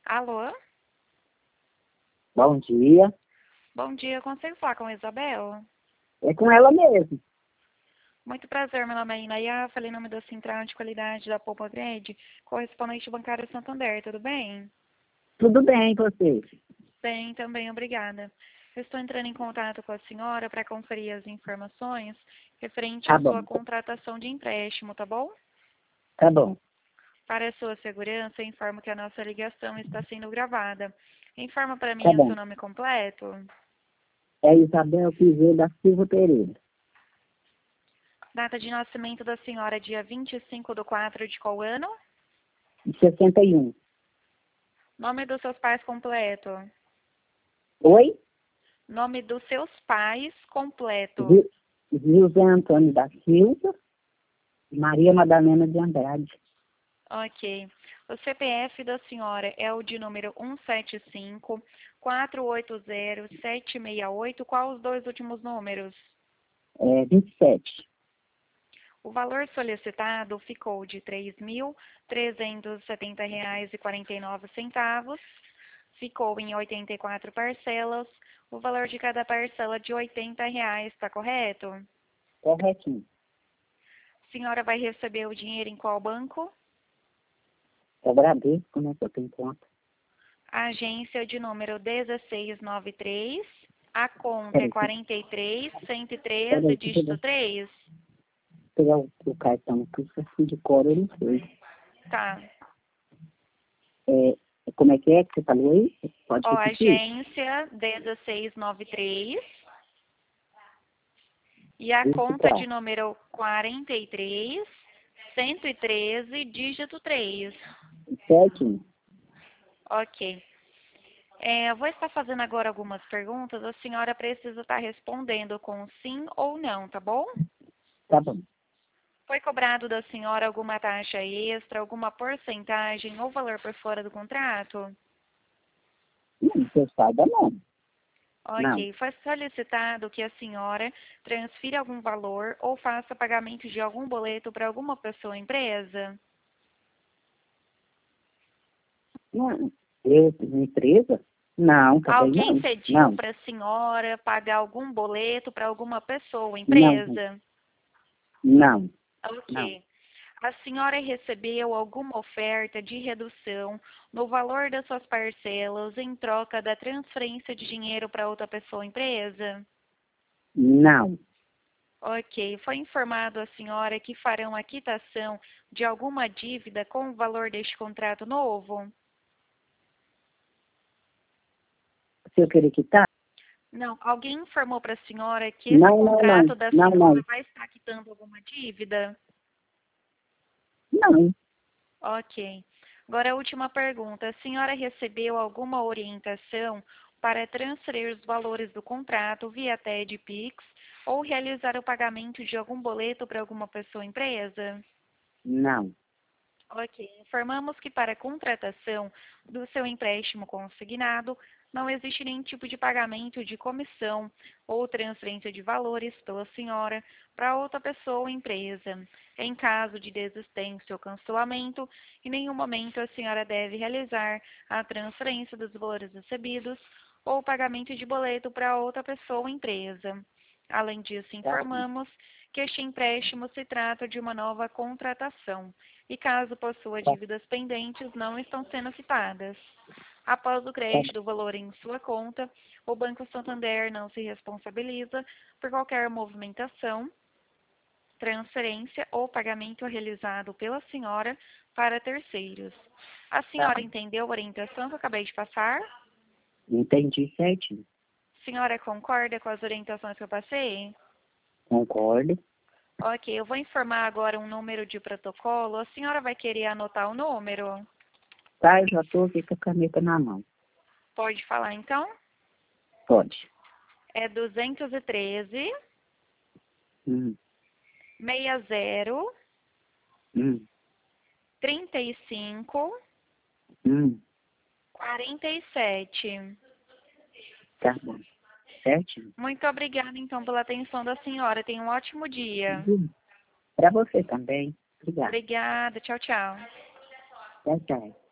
Alô? Bom dia. Bom dia, consigo falar com a Isabel? É com ela mesmo. Muito prazer, meu nome é Inaya, falei em nome da Central de Qualidade da Poupa Grande, correspondente bancário Santander, tudo bem? Tudo bem, você? Bem, também, obrigada. Eu estou entrando em contato com a senhora para conferir as informações referente Tá à sua bom, contratação de empréstimo, tá bom? tá bom. Para a sua segurança, eu informo que a nossa ligação está sendo gravada. Informa para Tá mim o seu bom. nome completo. É Isabel Piseiro da Silva Pereira. Data de nascimento da senhora, dia 25/4 de qual ano? De 61. Nome dos seus pais completo. Oi? Nome dos seus pais completo. Gil- José Antônio da Silva e Maria Madalena de Andrade. Ok. O CPF da senhora é o de número 175-480-768. Qual os dois últimos números? É 27. O valor solicitado ficou de R$ 3.370,49. Ficou em 84 parcelas. O valor de cada parcela de R$ 80, está correto? Corretinho. A senhora vai receber o dinheiro em qual banco? É Bradesco, né, que eu tenho conta. A agência de número 1693. A conta é Peraí, 43-113, peraí, deixa eu dígito 3. pegar o cartão aqui, se eu fui de cor, eu não sei. Tá. É, como é que você falou aí? Pode Ó, repetir? agência 1693. E a Isso, conta tá. de número 43-113, dígito 3. Certinho. Ok. Eu vou estar fazendo agora algumas perguntas. A senhora precisa estar respondendo com sim ou não, tá bom? Tá bom. Foi cobrado da senhora alguma taxa extra, alguma porcentagem ou valor por fora do contrato? Não, que eu saiba, não. Não. Ok. Foi solicitado que a senhora transfira algum valor ou faça pagamento de algum boleto para alguma pessoa ou empresa? Não. Eu, empresa? Não, também Alguém não. pediu Não. para a senhora pagar algum boleto para alguma pessoa ou Não. empresa? Não. Não. Ok. A senhora recebeu alguma oferta de redução no valor das suas parcelas em troca da transferência de dinheiro para outra pessoa ou empresa? Não. Ok. Foi informado à senhora que farão a quitação de alguma dívida com o valor deste contrato novo? Se eu querer quitar? Não. Alguém informou para a senhora que esse Não, não, não. contrato da Não, senhora não. vai estar quitando alguma dívida? Não. Ok. Agora a última pergunta. A senhora recebeu alguma orientação para transferir os valores do contrato via TED Pix ou realizar o pagamento de algum boleto para alguma pessoa ou empresa? Não. Ok. Informamos que para a contratação do seu empréstimo consignado, não existe nenhum tipo de pagamento de comissão ou transferência de valores pela senhora para outra pessoa ou empresa. Em caso de desistência ou cancelamento, em nenhum momento a senhora deve realizar a transferência dos valores recebidos ou o pagamento de boleto para outra pessoa ou empresa. Além disso, Tá bom. informamos que este empréstimo se trata de uma nova contratação e caso possua Tá, dívidas pendentes, não estão sendo quitadas. Após o tá, crédito do valor em sua conta, o Banco Santander não se responsabiliza por qualquer movimentação, transferência ou pagamento realizado pela senhora para terceiros. A tá senhora bom. entendeu a orientação que eu acabei de passar? Entendi certinho. A senhora concorda com as orientações que eu passei? Concordo. Ok, eu vou informar agora um número de protocolo. A senhora vai querer anotar o número? Tá, eu já tô aqui com a caneta na mão. Pode falar então? Pode. É 213 Hum, 60 hum, 35 hum. 47. Tá bom. Certinho. Muito obrigada então pela atenção da senhora. Tenha um ótimo dia. Para você também. Obrigada. Obrigada. Tchau, tchau. Tchau, tchau.